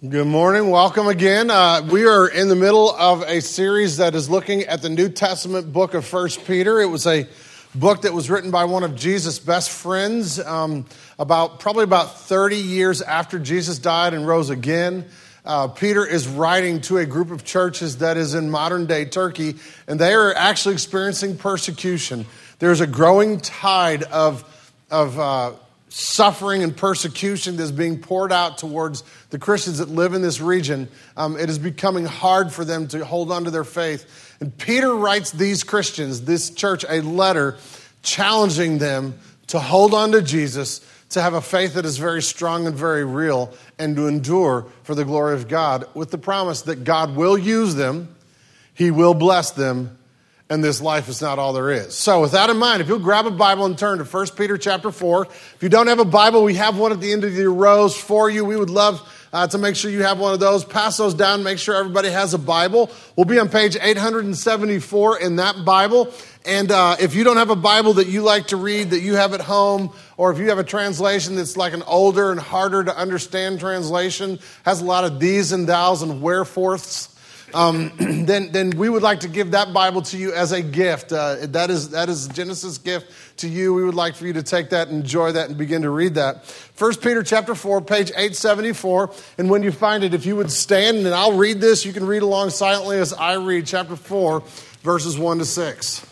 Good morning. Welcome again. We are in the middle of a series that is looking at the New Testament book of 1 Peter. It was a book that was written by one of Jesus' best friends probably about 30 years after Jesus died and rose again. Peter is writing to a group of churches that is in modern-day Turkey, and they are actually experiencing persecution. There's a growing tide of suffering and persecution that's being poured out towards the Christians that live in this region. It is becoming hard for them to hold on to their faith. And Peter writes these Christians, this church, a letter challenging them to hold on to Jesus, to have a faith that is very strong and very real, and to endure for the glory of God, with the promise that God will use them, He will bless them, and this life is not all there is. So with that in mind, if you'll grab a Bible and turn to 1 Peter chapter 4. If you don't have a Bible, we have one at the end of your rows for you. We would love to make sure you have one of those. Pass those down. Make sure everybody has a Bible. We'll be on page 874 in that Bible. And if you don't have a Bible that you like to read, that you have at home, or if you have a translation that's like an older and harder to understand translation, has a lot of these and thous and wherefores, then we would like to give that Bible to you as a gift. That is Genesis' gift to you. We would like for you to take that, enjoy that, and begin to read that. 1 Peter chapter 4, page 874. And when you find it, if you would stand, and I'll read this, you can read along silently as I read chapter 4, verses 1 to 6.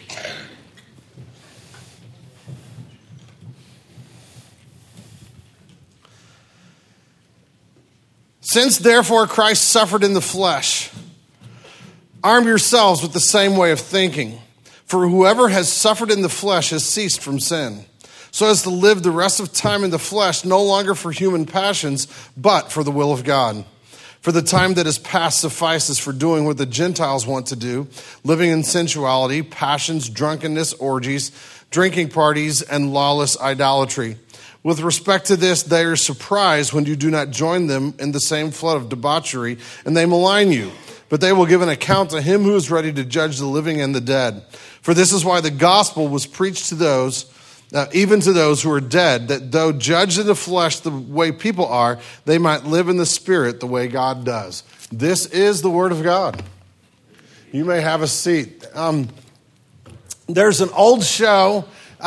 Since therefore Christ suffered in the flesh, arm yourselves with the same way of thinking. For whoever has suffered in the flesh has ceased from sin, so as to live the rest of time in the flesh, no longer for human passions, but for the will of God. For the time that is past suffices for doing what the Gentiles want to do, living in sensuality, passions, drunkenness, orgies, drinking parties, and lawless idolatry. With respect to this, they are surprised when you do not join them in the same flood of debauchery, and they malign you. But they will give an account to Him who is ready to judge the living and the dead. For this is why the gospel was preached to those, even to those who are dead, that though judged in the flesh the way people are, they might live in the spirit the way God does. This is the word of God. You may have a seat. There's an old show.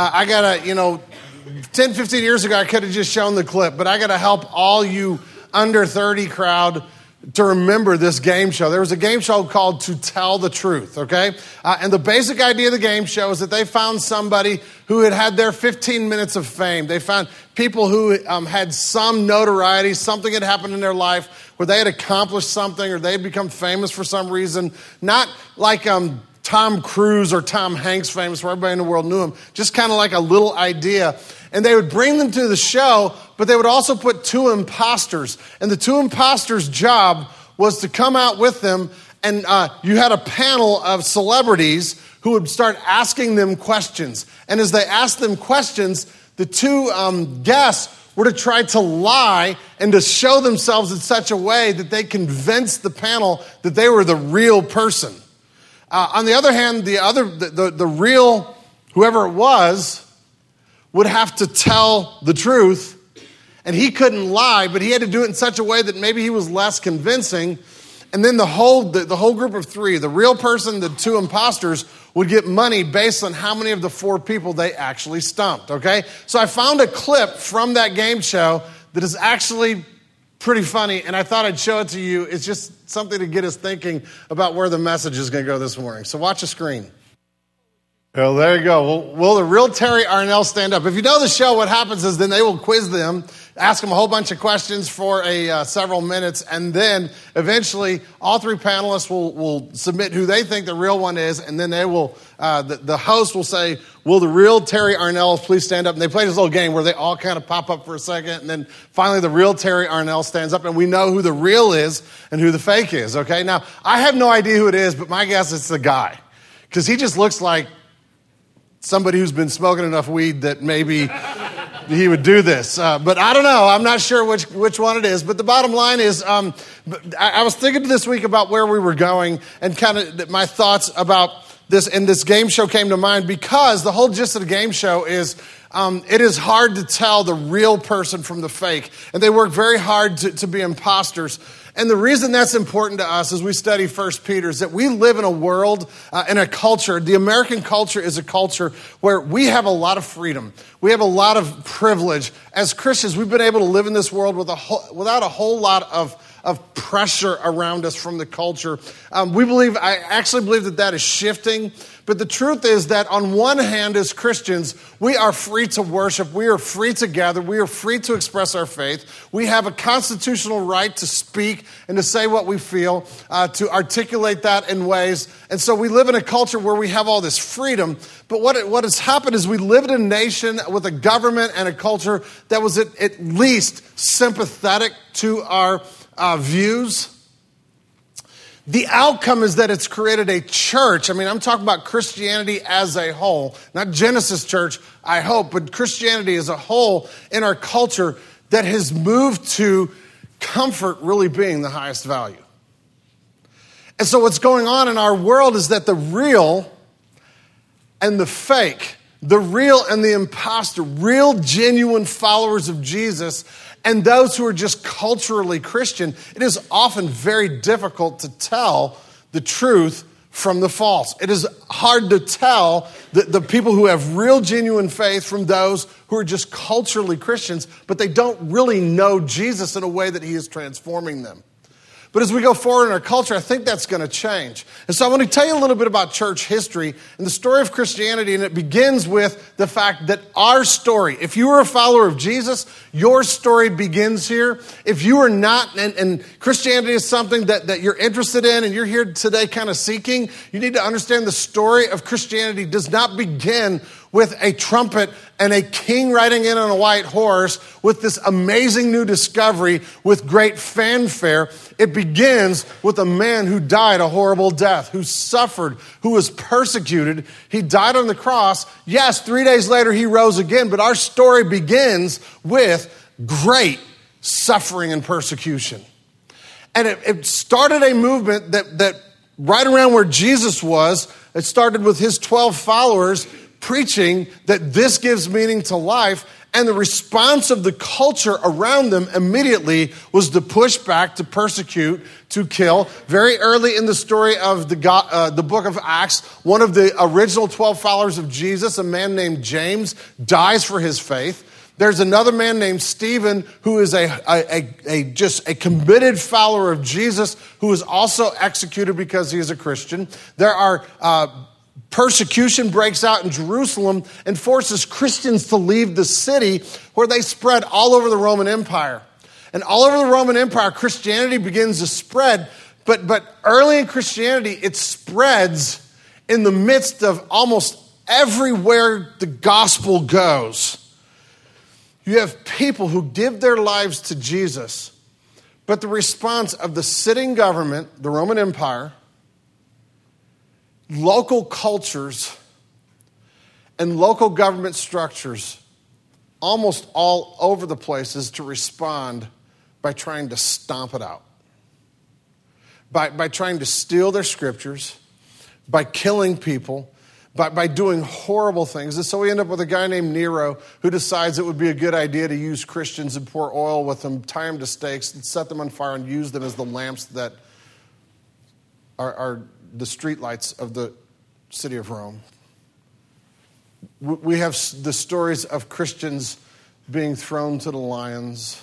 10, 15 years ago, I could have just shown the clip, but I got to help all you under 30 crowd to remember this game show. There was a game show called To Tell the Truth, okay? And the basic idea of the game show is that they found somebody who had their 15 minutes of fame. They found people who had some notoriety, something had happened in their life where they had accomplished something or they had become famous for some reason. Not like Tom Cruise or Tom Hanks famous where everybody in the world knew him. Just kind of like a little idea. And they would bring them to the show, but they would also put two imposters. And the two imposters' job was to come out with them, and you had a panel of celebrities who would start asking them questions. And as they asked them questions, the two guests were to try to lie and to show themselves in such a way that they convinced the panel that they were the real person. On the other hand, the real, whoever it was, would have to tell the truth, and he couldn't lie, but he had to do it in such a way that maybe he was less convincing. And then the whole group of three, the real person, the two imposters, would get money based on how many of the four people they actually stumped, okay? So I found a clip from that game show that is actually pretty funny, and I thought I'd show it to you. It's just something to get us thinking about where the message is going to go this morning. So watch the screen. Oh, there you go. Will the real Terry Arnell stand up? If you know the show, what happens is then they will quiz them, ask them a whole bunch of questions for several minutes, and then eventually all three panelists will submit who they think the real one is, and then they will the host will say, will the real Terry Arnell please stand up? And they play this little game where they all kind of pop up for a second, and then finally the real Terry Arnell stands up, and we know who the real is and who the fake is, okay? Now, I have no idea who it is, but my guess it's the guy, because he just looks like somebody who's been smoking enough weed that maybe he would do this. But I don't know. I'm not sure which one it is. But the bottom line is, I was thinking this week about where we were going and kind of my thoughts about this. And this game show came to mind because the whole gist of the game show is it is hard to tell the real person from the fake. And they work very hard to be imposters. And the reason that's important to us as we study 1 Peter is that we live in a world, in a culture. The American culture is a culture where we have a lot of freedom. We have a lot of privilege. As Christians, we've been able to live in this world without a whole lot of pressure around us from the culture. I actually believe that is shifting. But the truth is that on one hand, as Christians, we are free to worship. We are free to gather. We are free to express our faith. We have a constitutional right to speak and to say what we feel, to articulate that in ways. And so we live in a culture where we have all this freedom. But what has happened is we live in a nation with a government and a culture that was at least sympathetic to our views. The outcome is that it's created a church. I mean, I'm talking about Christianity as a whole, not Genesis Church, I hope, but Christianity as a whole in our culture that has moved to comfort really being the highest value. And so what's going on in our world is that the real and the fake, the real and the imposter, real genuine followers of Jesus and those who are just culturally Christian, it is often very difficult to tell the truth from the false. It is hard to tell the people who have real genuine faith from those who are just culturally Christians, but they don't really know Jesus in a way that he is transforming them. But as we go forward in our culture, I think that's going to change. And so I want to tell you a little bit about church history and the story of Christianity, and it begins with the fact that our story, if you are a follower of Jesus, your story begins here. If you are not, and Christianity is something that you're interested in and you're here today kind of seeking, you need to understand the story of Christianity does not begin with a trumpet and a king riding in on a white horse with this amazing new discovery with great fanfare. It begins with a man who died a horrible death, who suffered, who was persecuted. He died on the cross. Yes, 3 days later he rose again, but our story begins with great suffering and persecution. And it started a movement that right around where Jesus was, it started with his 12 followers preaching that this gives meaning to life, and the response of the culture around them immediately was to push back, to persecute, to kill. Very early in the story of the book of Acts, one of the original 12 followers of Jesus, a man named James, dies for his faith. There's another man named Stephen who is just a committed follower of Jesus who is also executed because he is a Christian. There are persecution breaks out in Jerusalem and forces Christians to leave the city, where they spread all over the Roman Empire. And all over the Roman Empire, Christianity begins to spread. But early in Christianity, it spreads in the midst of almost everywhere the gospel goes. You have people who give their lives to Jesus, but the response of the sitting government, the Roman Empire, local cultures, and local government structures almost all over the place is to respond by trying to stomp it out. By trying to steal their scriptures, by killing people, by doing horrible things. And so we end up with a guy named Nero who decides it would be a good idea to use Christians and pour oil with them, tie them to stakes, and set them on fire and use them as the lamps that are the streetlights of the city of Rome. We have the stories of Christians being thrown to the lions,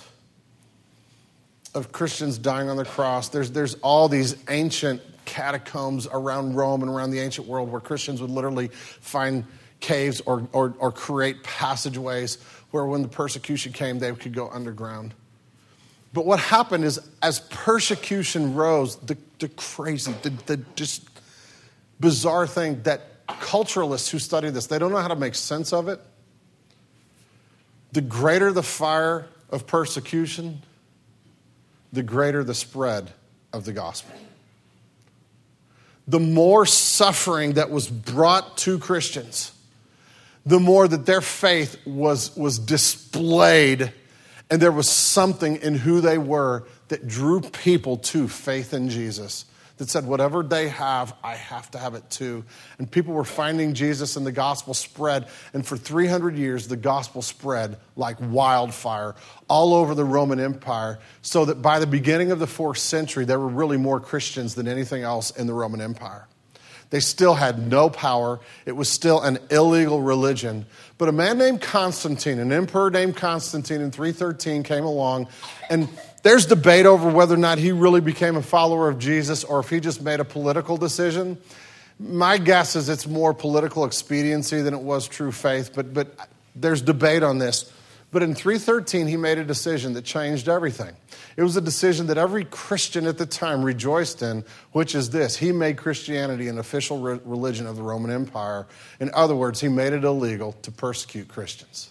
of Christians dying on the cross. There's all these ancient catacombs around Rome and around the ancient world where Christians would literally find caves or create passageways where when the persecution came, they could go underground. But what happened is, as persecution rose, the crazy, the just bizarre thing that culturalists who study this, they don't know how to make sense of it. The greater the fire of persecution, the greater the spread of the gospel. The more suffering that was brought to Christians, the more that their faith was displayed, and there was something in who they were that drew people to faith in Jesus that said, whatever they have, I have to have it too. And people were finding Jesus, and the gospel spread. And for 300 years, the gospel spread like wildfire all over the Roman Empire, so that by the beginning of the 4th century, there were really more Christians than anything else in the Roman Empire. They still had no power. It was still an illegal religion. But a man named Constantine, an emperor named Constantine in 313 came along, and there's debate over whether or not he really became a follower of Jesus or if he just made a political decision. My guess is it's more political expediency than it was true faith, but there's debate on this. But in 313, he made a decision that changed everything. It was a decision that every Christian at the time rejoiced in, which is this: he made Christianity an official religion of the Roman Empire. In other words, he made it illegal to persecute Christians.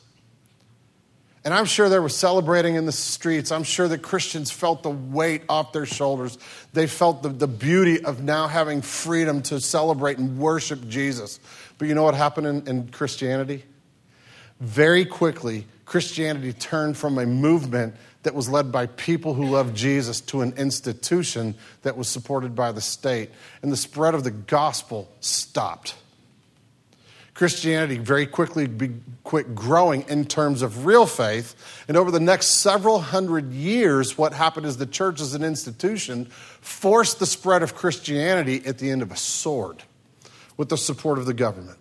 And I'm sure they were celebrating in the streets. I'm sure that Christians felt the weight off their shoulders. They felt the beauty of now having freedom to celebrate and worship Jesus. But you know what happened in Christianity? Very quickly, Christianity turned from a movement that was led by people who loved Jesus to an institution that was supported by the state. And the spread of the gospel stopped. Christianity very quickly quit growing in terms of real faith. And over the next several hundred years, what happened is the church as an institution forced the spread of Christianity at the end of a sword with the support of the government.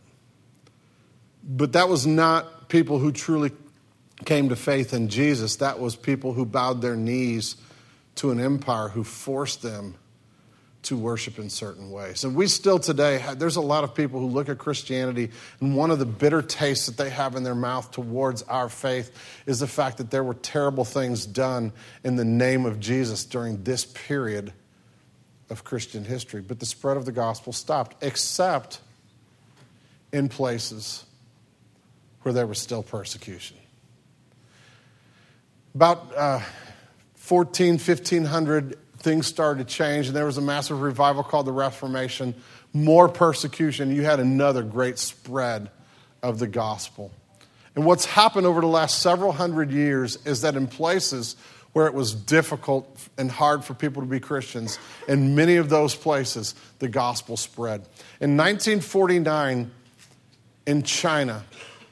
But that was not people who truly came to faith in Jesus. That was people who bowed their knees to an empire who forced them to worship in certain ways. And we still today, there's a lot of people who look at Christianity, and one of the bitter tastes that they have in their mouth towards our faith is the fact that there were terrible things done in the name of Jesus during this period of Christian history. But the spread of the gospel stopped, except in places where there was still persecution. About 1500, things started to change, and there was a massive revival called the Reformation. More persecution. You had another great spread of the gospel. And what's happened over the last several hundred years is that in places where it was difficult and hard for people to be Christians, in many of those places, the gospel spread. In 1949, in China,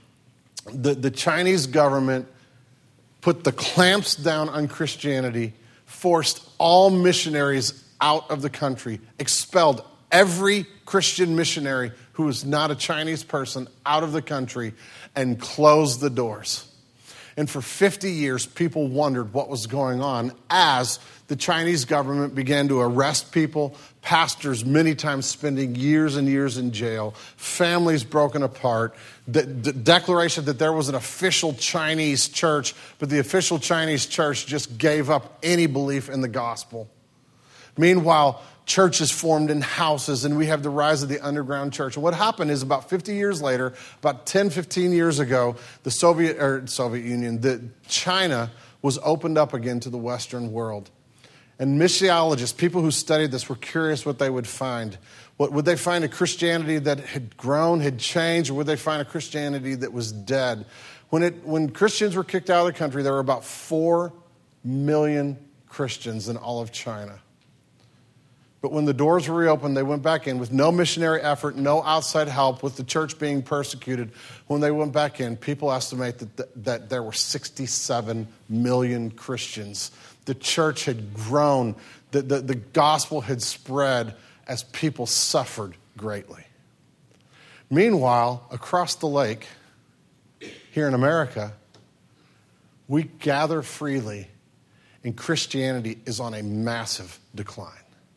the Chinese government put the clamps down on Christianity, forced all missionaries out of the country, expelled every Christian missionary who was not a Chinese person out of the country, and closed the doors. And for 50 years, people wondered what was going on as the Chinese government began to arrest people, pastors many times spending years and years in jail, families broken apart, the declaration that there was an official Chinese church, but the official Chinese church just gave up any belief in the gospel. Meanwhile, churches formed in houses, and we have the rise of the underground church. And what happened is about 50 years later, about 10, 15 years ago, the Soviet Union, China was opened up again to the Western world. And missiologists, people who studied this, were curious what they would find. Would they find a Christianity that had grown, had changed, or would they find a Christianity that was dead? When Christians were kicked out of the country, there were about 4 million Christians in all of China. But when the doors were reopened, they went back in with no missionary effort, no outside help, with the church being persecuted. When they went back in, people estimate that there were 67 million Christians. The church had grown. The gospel had spread as people suffered greatly. Meanwhile, across the lake, here in America, we gather freely, and Christianity is on a massive decline.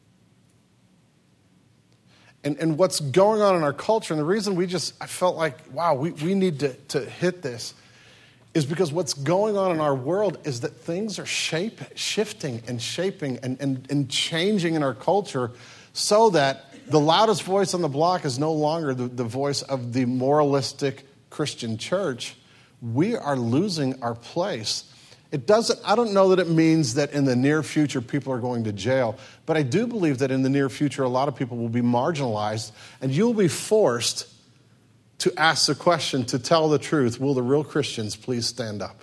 And what's going on in our culture, and the reason I felt like, wow, we need to hit this, is because what's going on in our world is that things are shifting and shaping and changing in our culture, so that the loudest voice on the block is no longer the voice of the moralistic Christian church. We are losing our place. I don't know that it means that in the near future people are going to jail, but I do believe that in the near future a lot of people will be marginalized, and you'll be forced to ask the question, to tell the truth, will the real Christians please stand up?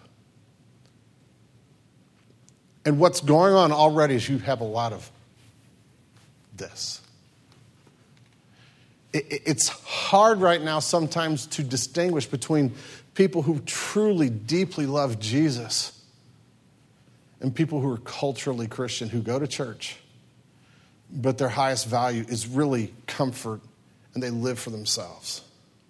And what's going on already is you have a lot of this. It's hard right now sometimes to distinguish between people who truly, deeply love Jesus and people who are culturally Christian, who go to church, but their highest value is really comfort, and they live for themselves.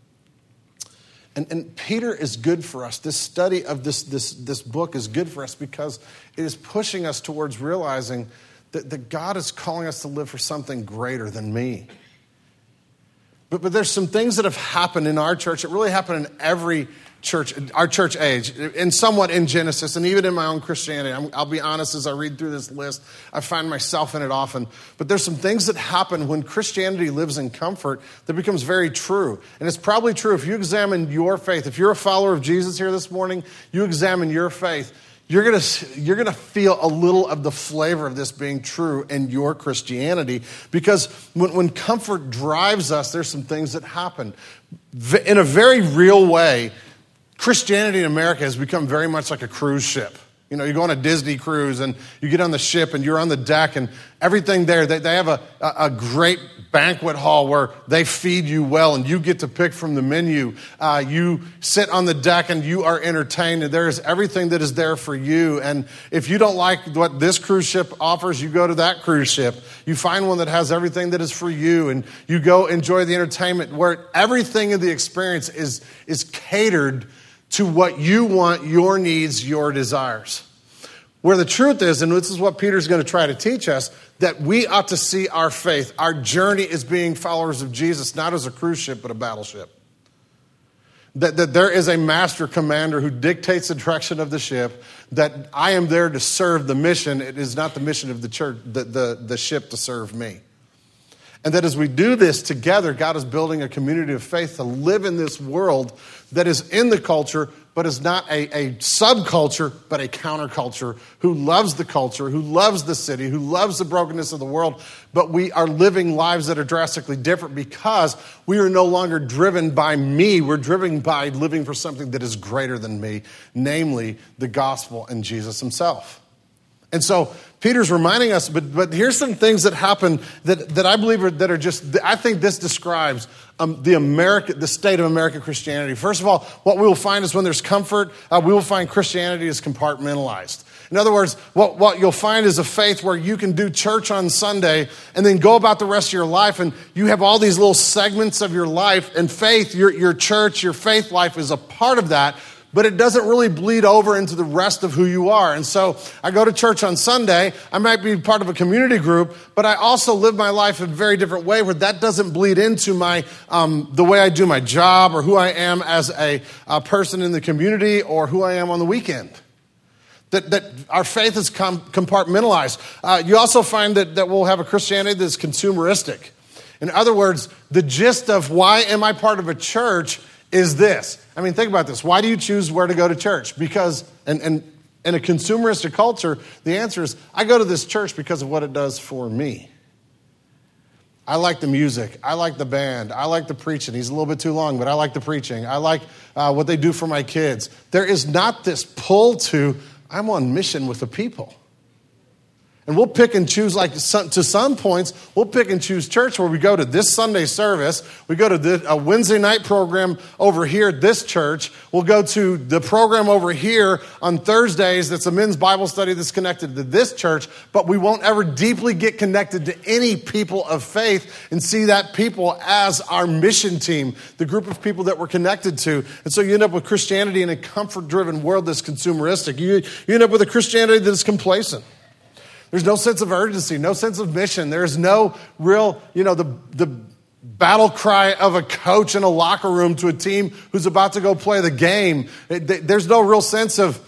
And Peter is good for us. This study of this book is good for us because it is pushing us towards realizing that God is calling us to live for something greater than me. But there's some things that have happened in our church. It really happened in every church, our church age, and somewhat in Genesis, and even in my own Christianity. I'll be honest, as I read through this list, I find myself in it often. But there's some things that happen when Christianity lives in comfort that becomes very true. And it's probably true if you examine your faith. If you're a follower of Jesus here this morning, you examine your faith, you're gonna feel a little of the flavor of this being true in your Christianity, because when comfort drives us, there's some things that happen. In a very real way, Christianity in America has become very much like a cruise ship. You know, you go on a Disney cruise and you get on the ship and you're on the deck and everything there. They have a great banquet hall where they feed you well and you get to pick from the menu. You sit on the deck and you are entertained, and there is everything that is there for you. And if you don't like what this cruise ship offers, you go to that cruise ship. You find one that has everything that is for you, and you go enjoy the entertainment where everything in the experience is catered to what you want, your needs, your desires. Where the truth is, and this is what Peter's going to try to teach us, that we ought to see our faith, our journey as being followers of Jesus, not as a cruise ship, but a battleship. That there is a master commander who dictates the direction of the ship, that I am there to serve the mission. It is not the mission of the church, the ship to serve me. And that as we do this together, God is building a community of faith to live in this world that is in the culture, but is not a subculture, but a counterculture, who loves the culture, who loves the city, who loves the brokenness of the world. But we are living lives that are drastically different because we are no longer driven by me. We're driven by living for something that is greater than me, namely the gospel and Jesus himself. And so Peter's reminding us, but here's some things that happen that I believe are just, I think this describes the state of American Christianity. First of all, what we will find is when there's comfort, we will find Christianity is compartmentalized. In other words, what you'll find is a faith where you can do church on Sunday and then go about the rest of your life, and you have all these little segments of your life, and faith, your church, your faith life is a part of that. But it doesn't really bleed over into the rest of who you are. And so I go to church on Sunday. I might be part of a community group, but I also live my life in a very different way where that doesn't bleed into my the way I do my job or who I am as a person in the community or who I am on the weekend. That our faith is compartmentalized. You also find that we'll have a Christianity that's consumeristic. In other words, the gist of why am I part of a church is this. I mean, think about this. Why do you choose where to go to church? Because, and in a consumeristic culture, the answer is, I go to this church because of what it does for me. I like the music. I like the band. I like the preaching. He's a little bit too long, but I like the preaching. I like what they do for my kids. There is not this pull to, I'm on mission with the people. And we'll pick and choose, to some points, we'll pick and choose church where we go to this Sunday service. We go to a Wednesday night program over here at this church. We'll go to the program over here on Thursdays that's a men's Bible study that's connected to this church. But we won't ever deeply get connected to any people of faith and see that people as our mission team, the group of people that we're connected to. And so you end up with Christianity in a comfort-driven world that's consumeristic. You end up with a Christianity that is complacent. There's no sense of urgency, no sense of mission. There's no real, the battle cry of a coach in a locker room to a team who's about to go play the game. There's no real sense of,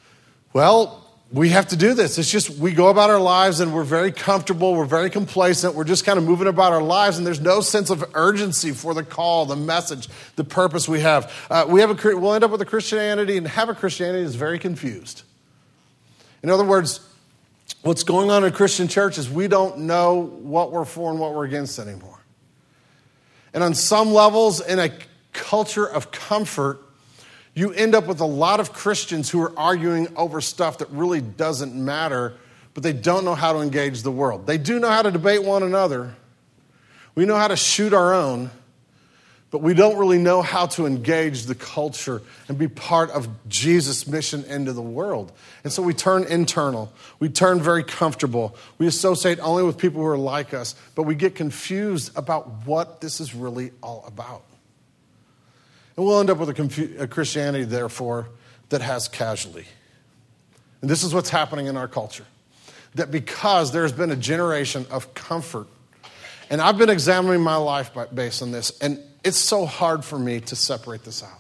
we have to do this. It's just we go about our lives and we're very comfortable. We're very complacent. We're just kind of moving about our lives, and there's no sense of urgency for the call, the message, the purpose we have. We'll end up with a Christianity and have a Christianity that's very confused. In other words, what's going on in a Christian church is we don't know what we're for and what we're against anymore. And on some levels, in a culture of comfort, you end up with a lot of Christians who are arguing over stuff that really doesn't matter, but they don't know how to engage the world. They do know how to debate one another. We know how to shoot our own, but we don't really know how to engage the culture and be part of Jesus' mission into the world. And so we turn internal. We turn very comfortable. We associate only with people who are like us, but we get confused about what this is really all about. And we'll end up with a Christianity, therefore, that has casualty. And this is what's happening in our culture. That because there's been a generation of comfort, and I've been examining my life based on this, and it's so hard for me to separate this out.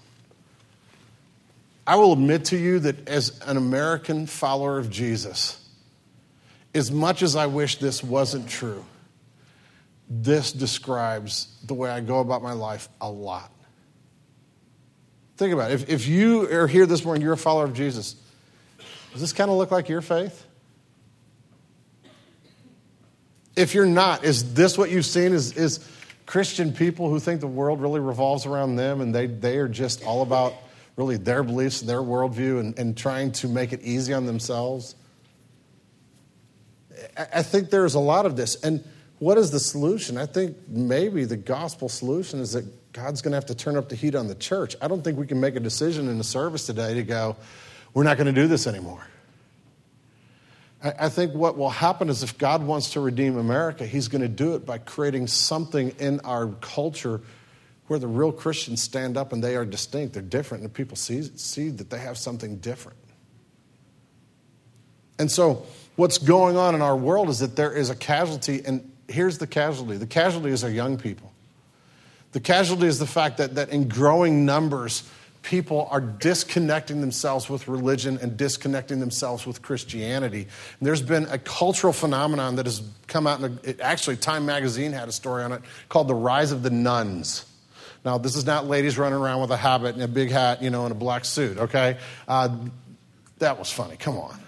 I will admit to you that as an American follower of Jesus, as much as I wish this wasn't true, this describes the way I go about my life a lot. Think about it. If you are here this morning, you're a follower of Jesus, does this kind of look like your faith? If you're not, is this what you've seen? Is Christian people who think the world really revolves around them and they are just all about really their beliefs and their worldview and trying to make it easy on themselves? I think there's a lot of this. And what is the solution? I think maybe the gospel solution is that God's going to have to turn up the heat on the church. I don't think we can make a decision in the service today to go, we're not going to do this anymore. I think what will happen is if God wants to redeem America, he's going to do it by creating something in our culture where the real Christians stand up and they are distinct, they're different, and people see that they have something different. And so what's going on in our world is that there is a casualty, and here's the casualty. The casualty is our young people. The casualty is the fact that in growing numbers, people are disconnecting themselves with religion and disconnecting themselves with Christianity. And there's been a cultural phenomenon that has come out, actually Time Magazine had a story on it called The Rise of the Nuns. Now, this is not ladies running around with a habit and a big hat, and a black suit, okay? That was funny, come on.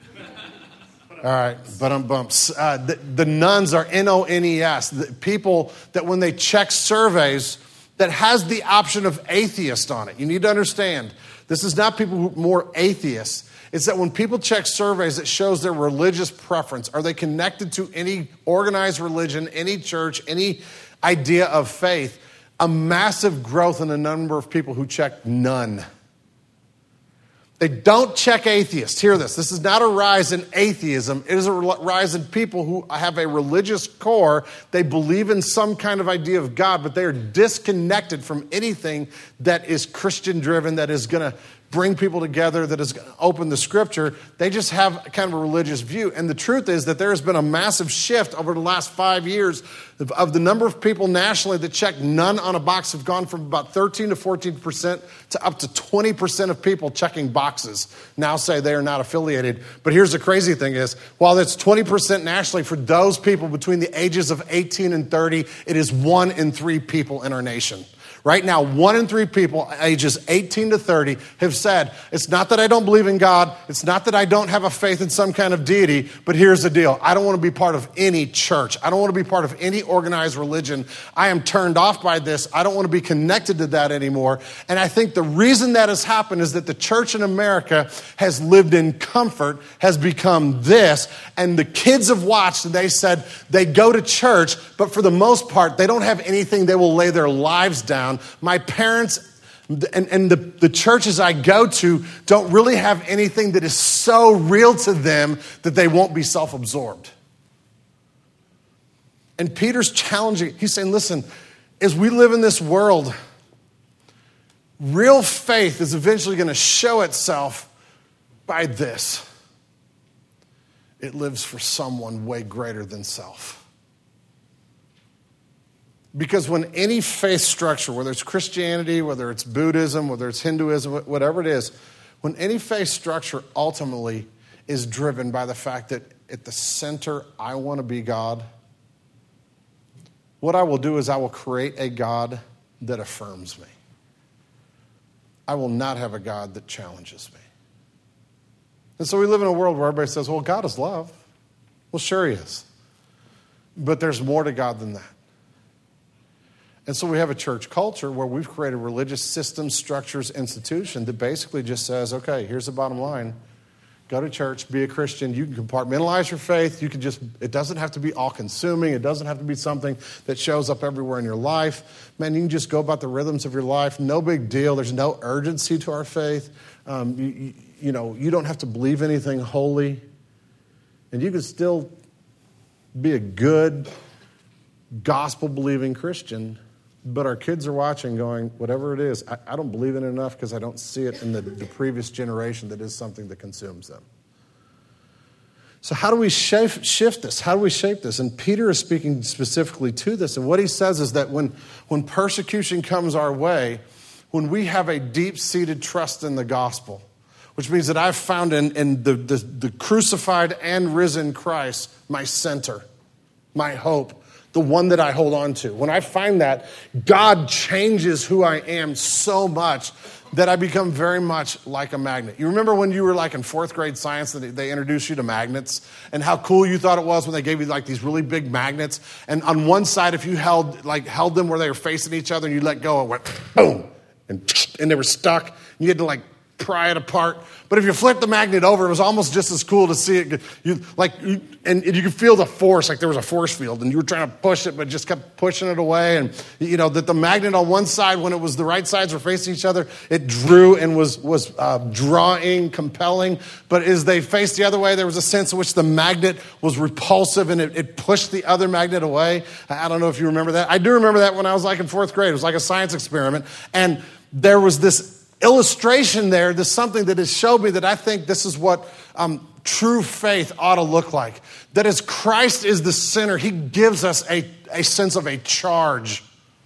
All right, bumps. The nuns are N-O-N-E-S. The people that when they check surveys that has the option of atheist on it. You need to understand, this is not people who are more atheists. It's that when people check surveys, it shows their religious preference. Are they connected to any organized religion, any church, any idea of faith? A massive growth in the number of people who check none. They don't check atheists. Hear this. This is not a rise in atheism. It is a rise in people who have a religious core. They believe in some kind of idea of God, but they are disconnected from anything that is Christian-driven, that is going to bring people together, that is going to open the Scripture. They just have kind of a religious view. And the truth is that there has been a massive shift over the last 5 years of the number of people nationally that check none on a box have gone from about 13 to 14% to up to 20% of people checking boxes now say they are not affiliated. But here's the crazy thing is, while it's 20% nationally for those people between the ages of 18 and 30, it is 1 in 3 people in our nation. Right now, 1 in 3 people ages 18 to 30 have said, it's not that I don't believe in God, it's not that I don't have a faith in some kind of deity, but here's the deal. I don't want to be part of any church. I don't want to be part of any organized religion. I am turned off by this. I don't want to be connected to that anymore. And I think the reason that has happened is that the church in America has lived in comfort, has become this, and the kids have watched and they said they go to church, but for the most part, they don't have anything they will lay their lives down. My parents and the churches I go to don't really have anything that is so real to them that they won't be self-absorbed. And Peter's challenging, he's saying, listen, as we live in this world, real faith is eventually going to show itself by this. It lives for someone way greater than self. Because when any faith structure, whether it's Christianity, whether it's Buddhism, whether it's Hinduism, whatever it is, when any faith structure ultimately is driven by the fact that at the center, I want to be God, what I will do is I will create a God that affirms me. I will not have a God that challenges me. And so we live in a world where everybody says, well, God is love. Well, sure he is. But there's more to God than that. And so we have a church culture where we've created religious systems, structures, institution that basically just says, okay, here's the bottom line. Go to church, be a Christian. You can compartmentalize your faith. It doesn't have to be all consuming. It doesn't have to be something that shows up everywhere in your life. Man, you can just go about the rhythms of your life. No big deal. There's no urgency to our faith. You don't have to believe anything holy. And you can still be a good, gospel-believing Christian. But our kids are watching going, whatever it is, I don't believe in it enough because I don't see it in the previous generation that is something that consumes them. So how do we shift this? How do we shape this? And Peter is speaking specifically to this. And what he says is that when persecution comes our way, when we have a deep-seated trust in the gospel, which means that I've found in the crucified and risen Christ my center, my hope, the one that I hold on to. When I find that, God changes who I am so much that I become very much like a magnet. You remember when you were like in fourth grade science that they introduced you to magnets and how cool you thought it was when they gave you like these really big magnets, and on one side if you held them where they were facing each other and you let go, it went boom, and they were stuck. You had to like pry it apart. But if you flip the magnet over, it was almost just as cool to see it. And you could feel the force, like there was a force field, and you were trying to push it, but just kept pushing it away. And that the magnet on one side, when it was the right sides were facing each other, it drew and was drawing, compelling. But as they faced the other way, there was a sense in which the magnet was repulsive, and it pushed the other magnet away. I don't know if you remember that. I do remember that when I was like in fourth grade. It was like a science experiment, and there was this illustration there, there's something that has showed me that I think this is what true faith ought to look like. That as Christ is the center, he gives us a sense of a charge.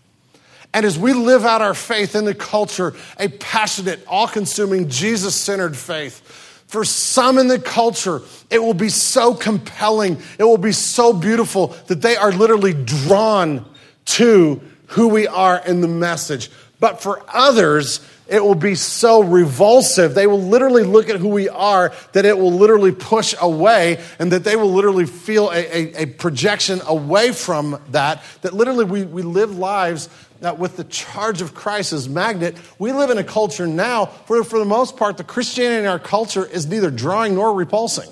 And as we live out our faith in the culture, a passionate, all-consuming, Jesus-centered faith, for some in the culture, it will be so compelling, it will be so beautiful that they are literally drawn to who we are in the message. But for others, it will be so revulsive. They will literally look at who we are that it will literally push away, and that they will literally feel a projection away from that literally we live lives that with the charge of Christ as magnet. We live in a culture now where for the most part the Christianity in our culture is neither drawing nor repulsing.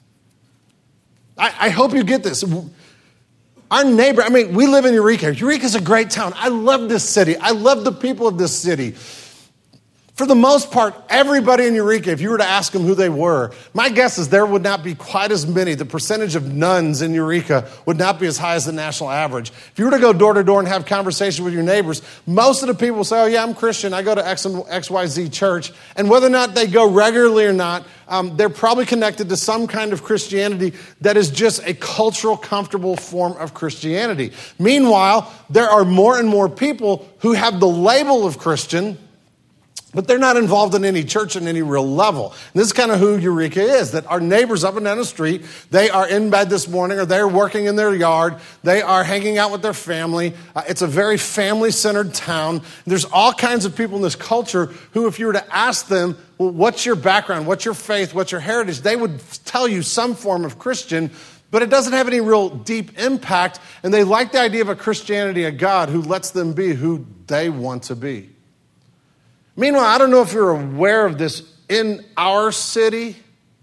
I hope you get this. Our neighbor, we live in Eureka. Eureka's a great town. I love this city. I love the people of this city. For the most part, everybody in Eureka, if you were to ask them who they were, my guess is there would not be quite as many. The percentage of nuns in Eureka would not be as high as the national average. If you were to go door to door and have conversation with your neighbors, most of the people will say, oh yeah, I'm Christian. I go to XYZ church. And whether or not they go regularly or not, they're probably connected to some kind of Christianity that is just a cultural, comfortable form of Christianity. Meanwhile, there are more and more people who have the label of Christian, but they're not involved in any church on any real level. And this is kind of who Eureka is, that our neighbors up and down the street, they are in bed this morning, or they're working in their yard. They are hanging out with their family. It's a very family-centered town. There's all kinds of people in this culture who, if you were to ask them, well, what's your background, what's your faith, what's your heritage, they would tell you some form of Christian, but it doesn't have any real deep impact. And they like the idea of a Christianity, a God who lets them be who they want to be. Meanwhile, I don't know if you're aware of this. In our city,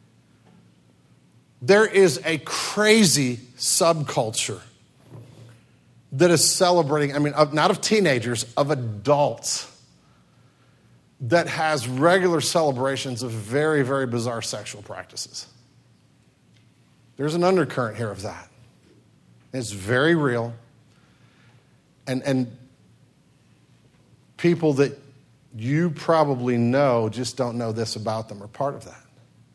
there is a crazy subculture that is celebrating, not of teenagers, of adults, that has regular celebrations of very, very bizarre sexual practices. There's an undercurrent here of that. It's very real. And people that you probably know, just don't know this about them, are part of that.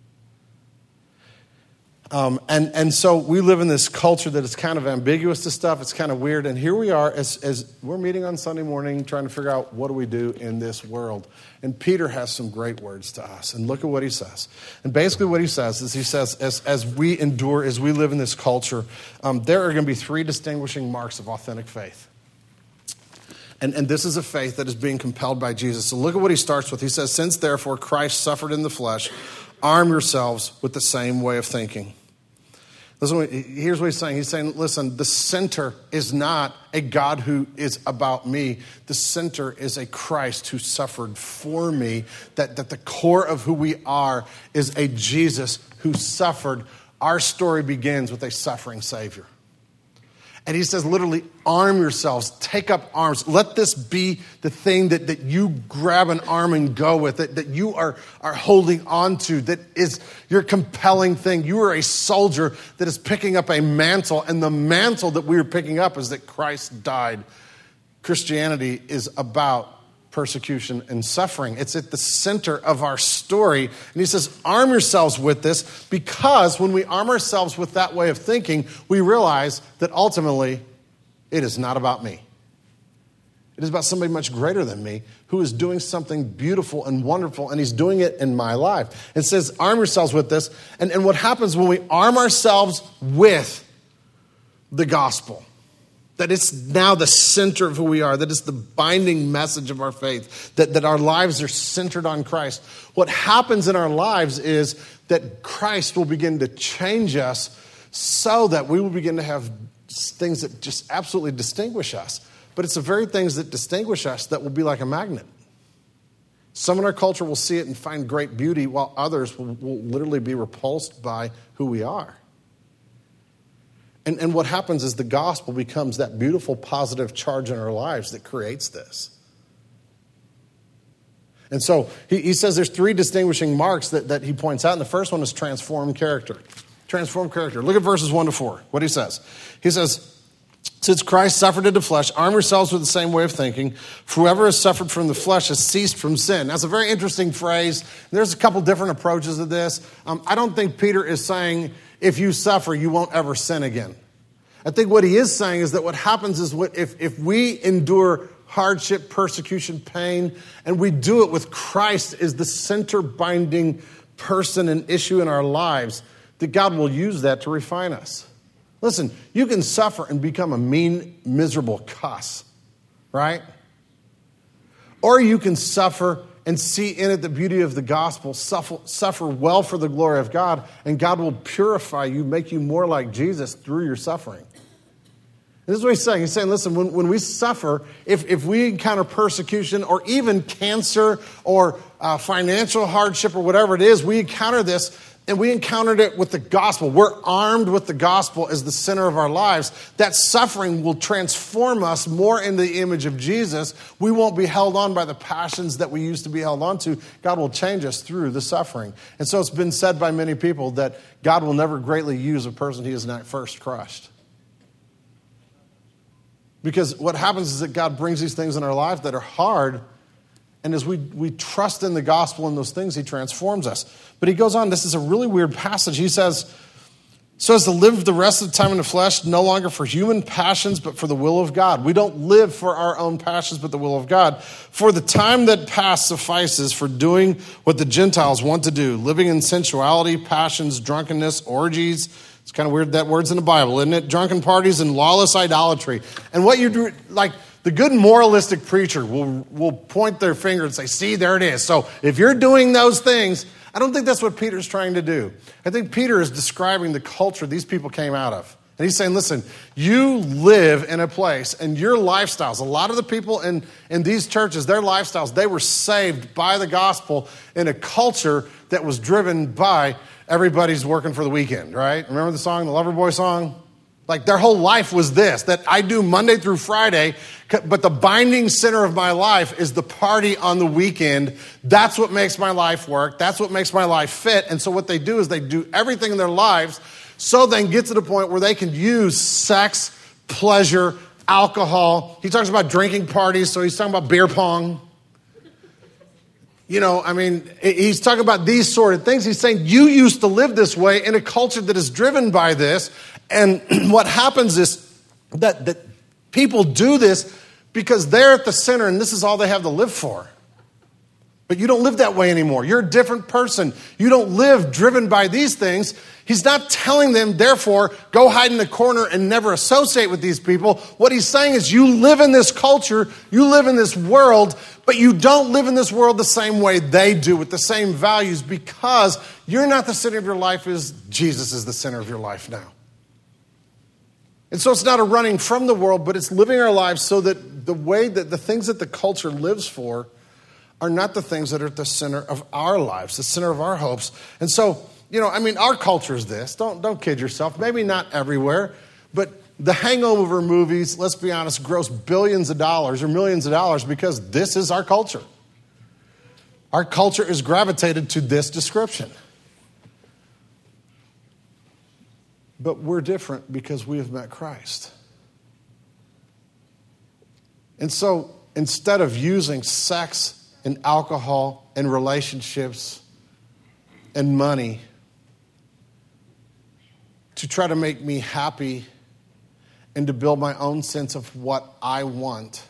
And so we live in this culture that is kind of ambiguous to stuff. It's kind of weird. And here we are as we're meeting on Sunday morning trying to figure out what do we do in this world. And Peter has some great words to us. And look at what he says. And basically what he says is, he says, as we endure, as we live in this culture, there are going to be three distinguishing marks of authentic faith. And this is a faith that is being compelled by Jesus. So look at what he starts with. He says, since therefore Christ suffered in the flesh, arm yourselves with the same way of thinking. Here's what he's saying. He's saying, listen, the center is not a God who is about me. The center is a Christ who suffered for me. That the core of who we are is a Jesus who suffered. Our story begins with a suffering Savior. And he says, literally, arm yourselves, take up arms. Let this be the thing that you grab an arm and go with, that you are holding on to, that is your compelling thing. You are a soldier that is picking up a mantle, and the mantle that we are picking up is that Christ died. Christianity is about persecution and suffering. It's at the center of our story. And he says, arm yourselves with this, because when we arm ourselves with that way of thinking, we realize that ultimately it is not about me. It is about somebody much greater than me who is doing something beautiful and wonderful, and he's doing it in my life. It says, arm yourselves with this. And what happens when we arm ourselves with the gospel, that it's now the center of who we are, that it's the binding message of our faith, that our lives are centered on Christ. What happens in our lives is that Christ will begin to change us so that we will begin to have things that just absolutely distinguish us. But it's the very things that distinguish us that will be like a magnet. Some in our culture will see it and find great beauty, while others will literally be repulsed by who we are. And what happens is the gospel becomes that beautiful, positive charge in our lives that creates this. And so he says there's three distinguishing marks that he points out. And the first one is transformed character. Transformed character. Look at verses 1-4. What he says. He says, since Christ suffered in the flesh, arm yourselves with the same way of thinking. For whoever has suffered from the flesh has ceased from sin. That's a very interesting phrase. There's a couple different approaches to this. I don't think Peter is saying, if you suffer, you won't ever sin again. I think what he is saying is that what happens is if we endure hardship, persecution, pain, and we do it with Christ as the center binding person and issue in our lives, that God will use that to refine us. Listen, you can suffer and become a mean, miserable cuss, right? Or you can suffer and see in it the beauty of the gospel, suffer well for the glory of God, and God will purify you, make you more like Jesus through your suffering. And this is what he's saying. He's saying, listen, when we suffer, if we encounter persecution or even cancer or financial hardship or whatever it is, we encounter this, and we encountered it with the gospel. We're armed with the gospel as the center of our lives. That suffering will transform us more into the image of Jesus. We won't be held on by the passions that we used to be held on to. God will change us through the suffering. And so it's been said by many people that God will never greatly use a person he has not first crushed. Because what happens is that God brings these things in our life that are hard, and as we trust in the gospel and those things, he transforms us. But he goes on, this is a really weird passage. He says, so as to live the rest of the time in the flesh, no longer for human passions, but for the will of God. We don't live for our own passions, but the will of God. For the time that passed suffices for doing what the Gentiles want to do, living in sensuality, passions, drunkenness, orgies. It's kind of weird that word's in the Bible, isn't it? Drunken parties and lawless idolatry. And what you do, like the good moralistic preacher will point their finger and say, see, there it is. So if you're doing those things, I don't think that's what Peter's trying to do. I think Peter is describing the culture these people came out of. And he's saying, listen, you live in a place and your lifestyles, a lot of the people in these churches, their lifestyles, they were saved by the gospel in a culture that was driven by everybody's working for the weekend, right? Remember the song, the Loverboy song? Like their whole life was this, that I do Monday through Friday, but the binding center of my life is the party on the weekend. That's what makes my life work. That's what makes my life fit. And so what they do is they do everything in their lives so they can get to the point where they can use sex, pleasure, alcohol. He talks about drinking parties, so he's talking about beer pong. You know, I mean, he's talking about these sort of things. He's saying you used to live this way in a culture that is driven by this. And what happens is that people do this because they're at the center and this is all they have to live for. But you don't live that way anymore. You're a different person. You don't live driven by these things. He's not telling them, therefore, go hide in the corner and never associate with these people. What he's saying is you live in this culture, you live in this world, but you don't live in this world the same way they do, with the same values, because you're not the center of your life as Jesus is the center of your life now. And so it's not a running from the world, but it's living our lives so that the way that the things that the culture lives for are not the things that are at the center of our lives, the center of our hopes. And so, our culture is this. Don't kid yourself. Maybe not everywhere, but the Hangover movies, let's be honest, gross billions of dollars or millions of dollars because this is our culture. Our culture is gravitated to this description. But we're different because we have met Christ. And so instead of using sex and alcohol and relationships and money to try to make me happy and to build my own sense of what I want,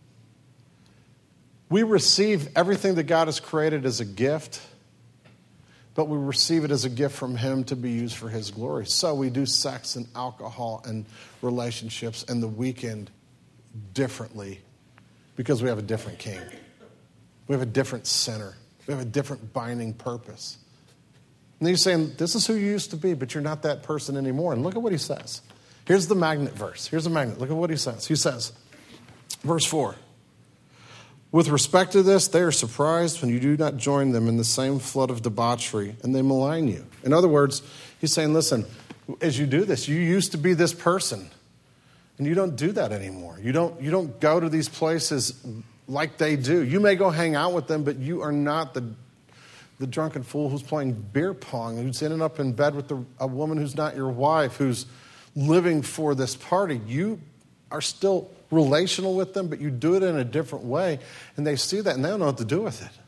we receive everything that God has created as a gift, but we receive it as a gift from Him to be used for His glory. So we do sex and alcohol and relationships and the weekend differently because we have a different king. We have a different center. We have a different binding purpose. And then you're saying, this is who you used to be, but you're not that person anymore. And look at what he says. Here's the magnet verse. Here's the magnet. Look at what he says. He says, verse 4, with respect to this, they are surprised when you do not join them in the same flood of debauchery, and they malign you. In other words, he's saying, listen, as you do this, you used to be this person, and you don't do that anymore. You don't go to these places like they do. You may go hang out with them, but you are not the drunken fool who's playing beer pong, who's ending up in bed with a woman who's not your wife, who's living for this party. You are still relational with them, but you do it in a different way, and they see that, and they don't know what to do with it.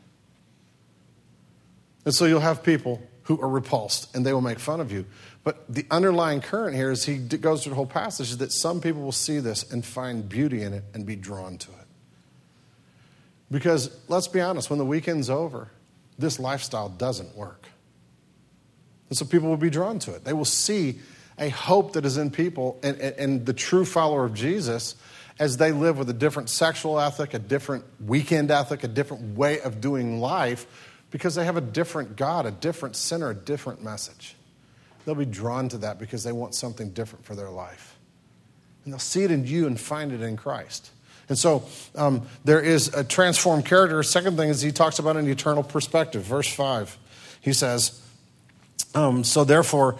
And so you'll have people who are repulsed, and they will make fun of you. But the underlying current here, as he goes through the whole passage, is that some people will see this and find beauty in it and be drawn to it. Because, let's be honest, when the weekend's over, this lifestyle doesn't work. And so people will be drawn to it. They will see a hope that is in people and the true follower of Jesus as they live with a different sexual ethic, a different weekend ethic, a different way of doing life, because they have a different God, a different center, a different message. They'll be drawn to that because they want something different for their life. And they'll see it in you and find it in Christ. And so there is a transformed character. Second thing is he talks about an eternal perspective. Verse 5, he says, so therefore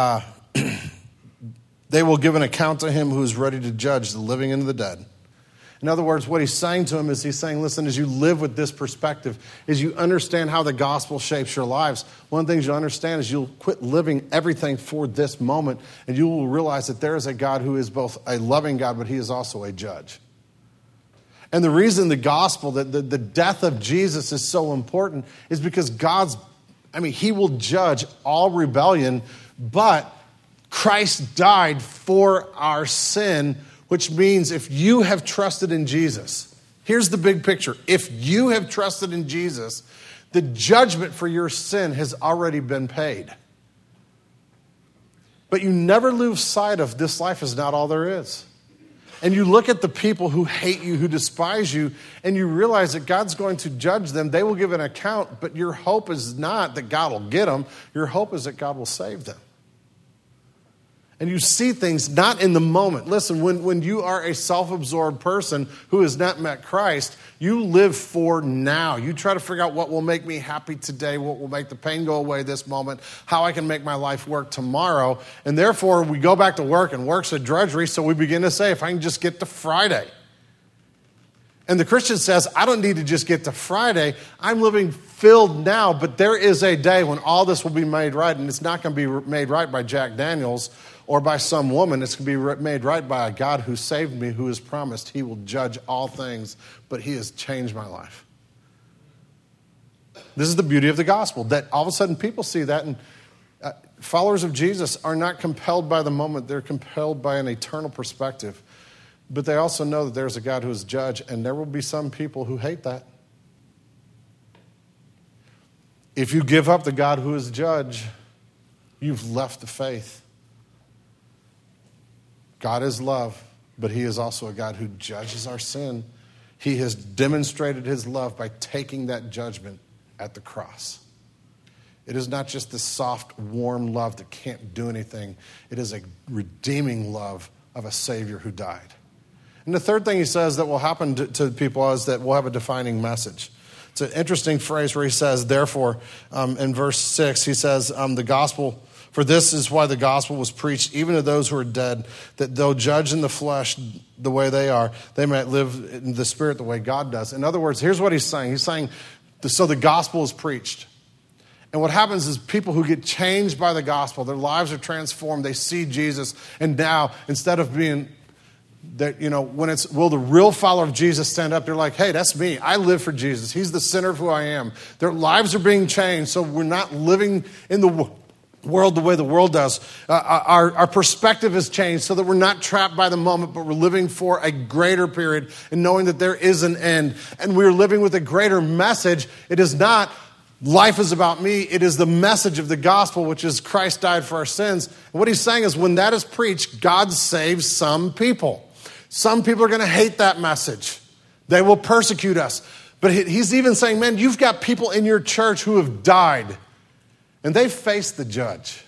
they will give an account to him who is ready to judge the living and the dead. In other words, what he's saying to him is he's saying, listen, as you live with this perspective, as you understand how the gospel shapes your lives, one of the things you'll understand is you'll quit living everything for this moment, and you will realize that there is a God who is both a loving God, but he is also a judge. And the reason the gospel, that the death of Jesus is so important is because he will judge all rebellion, but Christ died for our sin, which means if you have trusted in Jesus, here's the big picture. If you have trusted in Jesus, the judgment for your sin has already been paid. But you never lose sight of this life is not all there is. And you look at the people who hate you, who despise you, and you realize that God's going to judge them. They will give an account, but your hope is not that God will get them. Your hope is that God will save them. And you see things not in the moment. Listen, when you are a self-absorbed person who has not met Christ, you live for now. You try to figure out what will make me happy today, what will make the pain go away this moment, how I can make my life work tomorrow. And therefore, we go back to work, and work's a drudgery, so we begin to say, if I can just get to Friday. And the Christian says, I don't need to just get to Friday. I'm living filled now, but there is a day when all this will be made right, and it's not going to be made right by Jack Daniels or by some woman. It's going to be made right by a God who saved me, who has promised he will judge all things, but he has changed my life. This is the beauty of the gospel, that all of a sudden people see that, and followers of Jesus are not compelled by the moment. They're compelled by an eternal perspective. But they also know that there's a God who is judge, and there will be some people who hate that. If you give up the God who is judge, you've left the faith. God is love, but he is also a God who judges our sin. He has demonstrated his love by taking that judgment at the cross. It is not just this soft, warm love that can't do anything. It is a redeeming love of a Savior who died. And the third thing he says that will happen to people is that we'll have a defining message. It's an interesting phrase where he says, therefore, in verse 6, he says, the gospel, for this is why the gospel was preached even to those who are dead, that though judged in the flesh the way they are, they might live in the spirit the way God does. In other words, here's what he's saying. He's saying, so the gospel is preached. And what happens is people who get changed by the gospel, their lives are transformed, they see Jesus, and now, instead of being that, when it's, will the real follower of Jesus stand up? They're like, hey, that's me. I live for Jesus. He's the center of who I am. Their lives are being changed, so we're not living in the world the way the world does. Our perspective has changed so that we're not trapped by the moment, but we're living for a greater period and knowing that there is an end. And we're living with a greater message. It is not life is about me. It is the message of the gospel, which is Christ died for our sins. And what he's saying is when that is preached, God saves some people. Some people are going to hate that message. They will persecute us. But he's even saying, man, you've got people in your church who have died. And they faced the judge.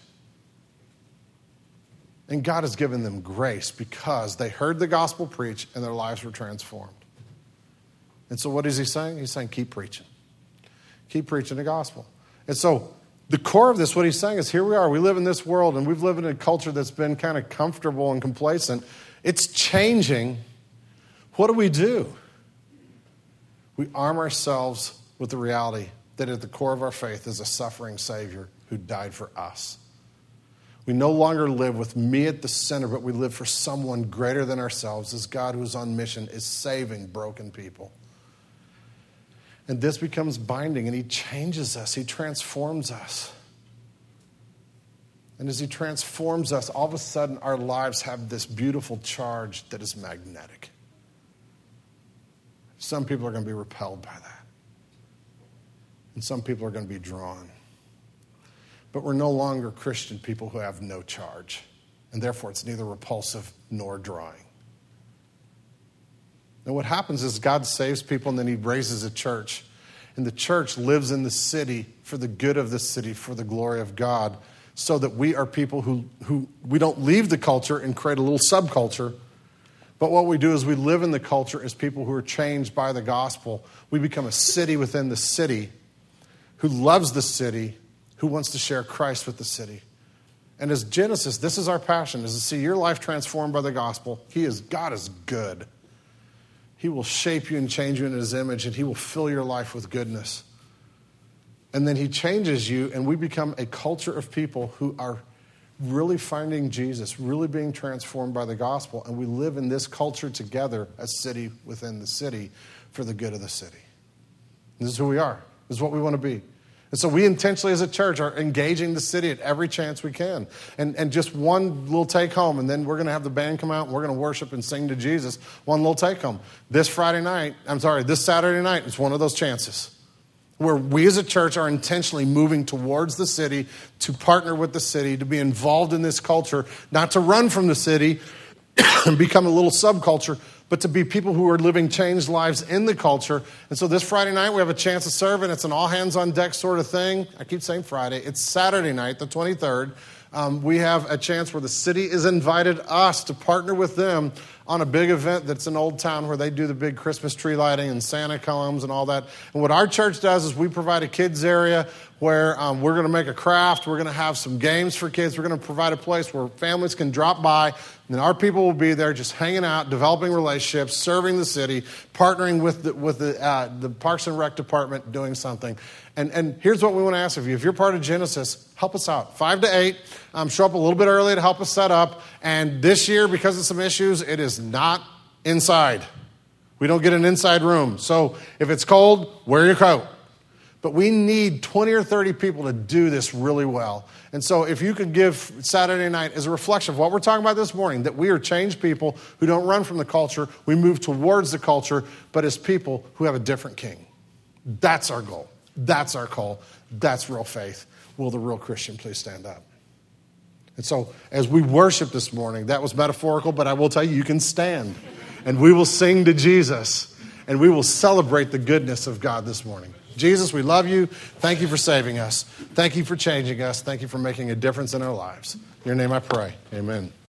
And God has given them grace because they heard the gospel preached and their lives were transformed. And so what is he saying? He's saying, keep preaching. Keep preaching the gospel. And so the core of this, what he's saying is, here we are. We live in this world, and we've lived in a culture that's been kind of comfortable and complacent. It's changing. What do? We arm ourselves with the reality that at the core of our faith is a suffering Savior who died for us. We no longer live with me at the center, but we live for someone greater than ourselves, as God who's on mission is saving broken people. And this becomes binding, and he changes us. He transforms us. And as he transforms us, all of a sudden our lives have this beautiful charge that is magnetic. Some people are going to be repelled by that. And some people are going to be drawn. But we're no longer Christian people who have no charge. And therefore it's neither repulsive nor drawing. And what happens is God saves people and then he raises a church. And the church lives in the city for the good of the city, for the glory of God, so that we are people who we don't leave the culture and create a little subculture. But what we do is we live in the culture as people who are changed by the gospel. We become a city within the city who loves the city, who wants to share Christ with the city. And as Genesis, this is our passion, is to see your life transformed by the gospel. God is good. He will shape you and change you in his image, and he will fill your life with goodness. And then he changes you, and we become a culture of people who are really finding Jesus, really being transformed by the gospel. And we live in this culture together, a city within the city, for the good of the city. This is who we are. This is what we want to be. And so we intentionally as a church are engaging the city at every chance we can. And just one little take home, and then we're going to have the band come out and we're going to worship and sing to Jesus. One little take home. This Saturday night is one of those chances where we as a church are intentionally moving towards the city, to partner with the city, to be involved in this culture, not to run from the city and become a little subculture, but to be people who are living changed lives in the culture. And so this Friday night, we have a chance to serve, and it's an all-hands-on-deck sort of thing. I keep saying Friday. It's Saturday night, the 23rd. We have a chance where the city has invited us to partner with them on a big event that's in Old Town where they do the big Christmas tree lighting and Santa comes and all that. And what our church does is we provide a kids area where we're going to make a craft. We're going to have some games for kids. We're going to provide a place where families can drop by, and our people will be there just hanging out, developing relationships, serving the city, partnering with the Parks and Rec department, doing something. And here's what we want to ask of you. If you're part of Genesis, help us out. 5 to 8, show up a little bit early to help us set up. And this year, because of some issues, it is not inside. We don't get an inside room. So if it's cold, wear your coat. But we need 20 or 30 people to do this really well. And so if you could give Saturday night as a reflection of what we're talking about this morning, that we are changed people who don't run from the culture, we move towards the culture, but as people who have a different king. That's our goal. That's our call. That's real faith. Will the real Christian please stand up? And so as we worship this morning, that was metaphorical, but I will tell you, you can stand. And we will sing to Jesus, and we will celebrate the goodness of God this morning. Jesus, we love you. Thank you for saving us. Thank you for changing us. Thank you for making a difference in our lives. In your name I pray. Amen.